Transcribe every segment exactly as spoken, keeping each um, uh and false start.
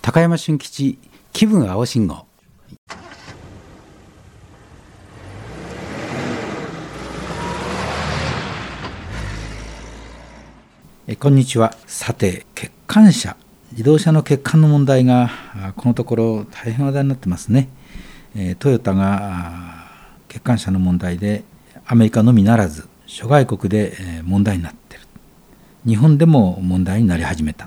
高山俊吉気分青信号。えこんにちは。さて、欠陥車、自動車の欠陥の問題がこのところ大変話題になってますね。えトヨタが欠陥車の問題でアメリカのみならず諸外国で問題になっている。日本でも問題になり始めた。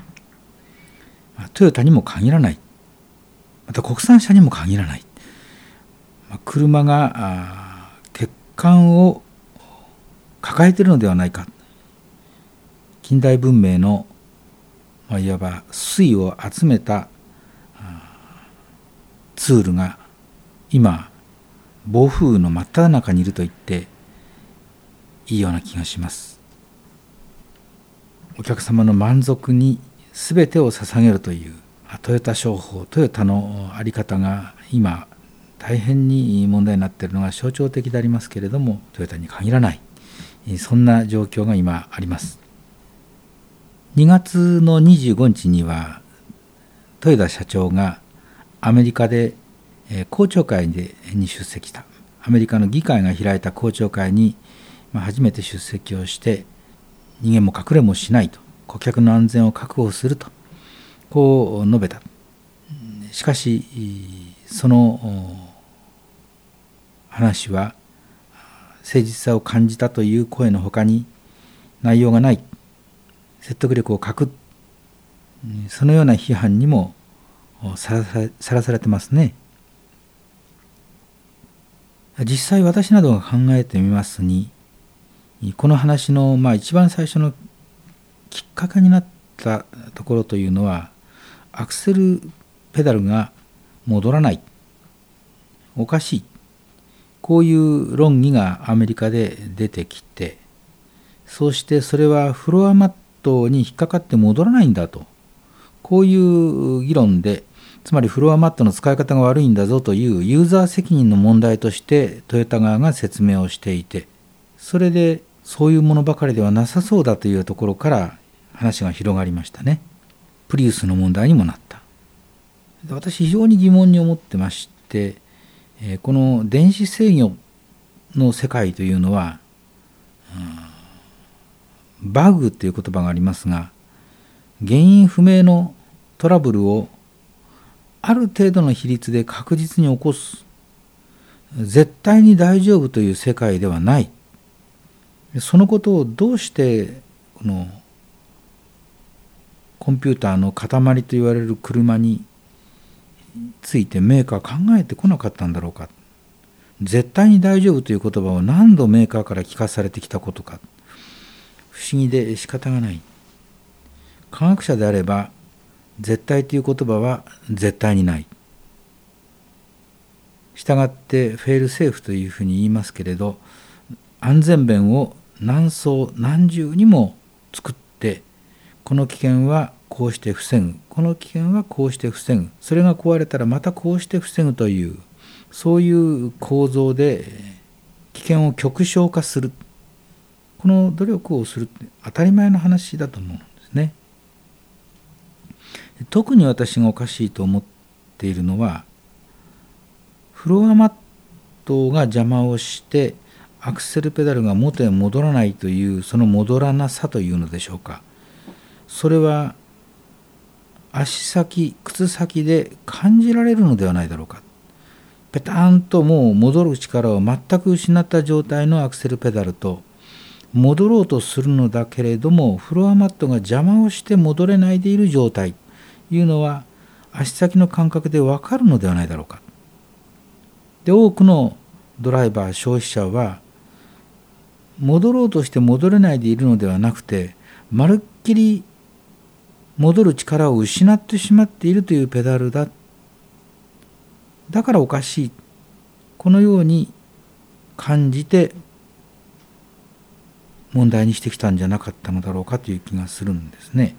トヨタにも限らない、また国産車にも限らない、車が欠陥を抱えているのではないか。近代文明のいわば粋を集めたツールが今暴風雨の真っ只中にいると言っていいような気がします。お客様の満足に全てを捧げるというトヨタ商法、トヨタの在り方が今大変に問題になっているのが象徴的でありますけれども、トヨタに限らない、そんな状況が今あります。にがつのにじゅうごにちには豊田社長がアメリカで公聴会に出席した。アメリカの議会が開いた公聴会に初めて出席をして、逃げも隠れもしないと、顧客の安全を確保するとこう述べた。しかしその話は誠実さを感じたという声のほかに内容がない、説得力を欠く、そのような批判にもさらされてますね。実際私などが考えてみますに、この話のまあ一番最初のきっかけになったところというのは、アクセルペダルが戻らない、おかしい、こういう論議がアメリカで出てきて、そうしてそれはフロアマットに引っかかって戻らないんだと、こういう議論で、つまりフロアマットの使い方が悪いんだぞというユーザー責任の問題としてトヨタ側が説明をしていて、それでそういうものばかりではなさそうだというところから話が広がりましたね。プリウスの問題にもなった。私非常に疑問に思ってまして、この電子制御の世界というのは、バグという言葉がありますが、原因不明のトラブルをある程度の比率で確実に起こす、絶対に大丈夫という世界ではない。そのことをどうしてこのコンピューターの塊と言われる車についてメーカーは考えてこなかったんだろうか。絶対に大丈夫という言葉を何度メーカーから聞かされてきたことか。不思議で仕方がない。科学者であれば絶対という言葉は絶対にない。したがってフェールセーフというふうに言いますけれど、安全弁を何層何重にも作って、この危険はこうして防ぐ、この危険はこうして防ぐ、それが壊れたらまたこうして防ぐという、そういう構造で危険を極小化する、この努力をするって当たり前の話だと思うんですね。特に私がおかしいと思っているのは、フロアマットが邪魔をしてアクセルペダルが元へ戻らないという、その戻らなさというのでしょうか。それは足先、靴先で感じられるのではないだろうか。ペターンともう戻る力を全く失った状態のアクセルペダルと、戻ろうとするのだけれどもフロアマットが邪魔をして戻れないでいる状態というのは足先の感覚で分かるのではないだろうか。で、多くのドライバー、消費者は戻ろうとして戻れないでいるのではなくて、まるっきり戻る力を失ってしまっているというペダルだ。だからおかしい。このように感じて問題にしてきたんじゃなかったのだろうかという気がするんですね。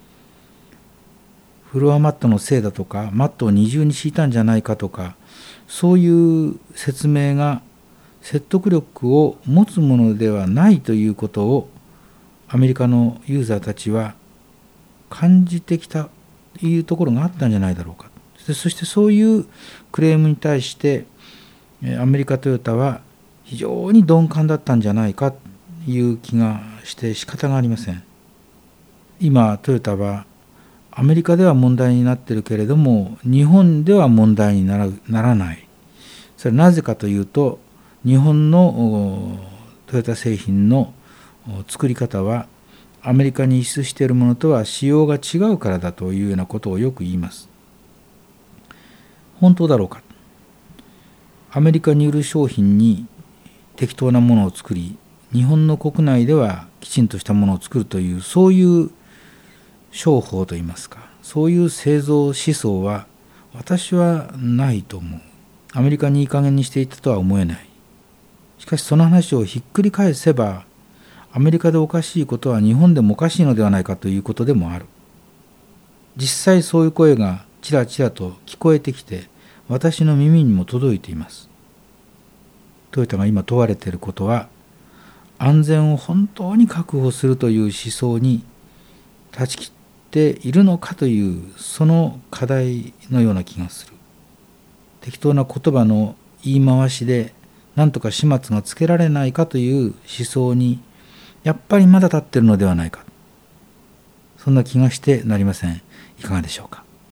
フロアマットのせいだとか、マットを二重に敷いたんじゃないかとか、そういう説明が説得力を持つものではないということをアメリカのユーザーたちは感じてきたというところがあったんじゃないだろうか。そしてそういうクレームに対してアメリカトヨタは非常に鈍感だったんじゃないかという気がして仕方がありません。今トヨタはアメリカでは問題になっているけれども日本では問題になら、ならない。それはなぜかというと日本のトヨタ製品の作り方はアメリカに輸出しているものとは仕様が違うからだというようなことをよく言います。本当だろうか。アメリカに売る商品に適当なものを作り、日本の国内ではきちんとしたものを作るという、そういう商法といいますか、そういう製造思想は私はないと思う。アメリカにいい加減にしていたとは思えない。しかしその話をひっくり返せば、アメリカでおかしいことは日本でもおかしいのではないかということでもある。実際そういう声がちらちらと聞こえてきて、私の耳にも届いています。トヨタが今問われていることは、安全を本当に確保するという思想に断ち切っているのかという、その課題のような気がする。適当な言葉の言い回しで何とか始末がつけられないかという思想にやっぱりまだ立っているのではないか、そんな気がしてなりません。いかがでしょうか。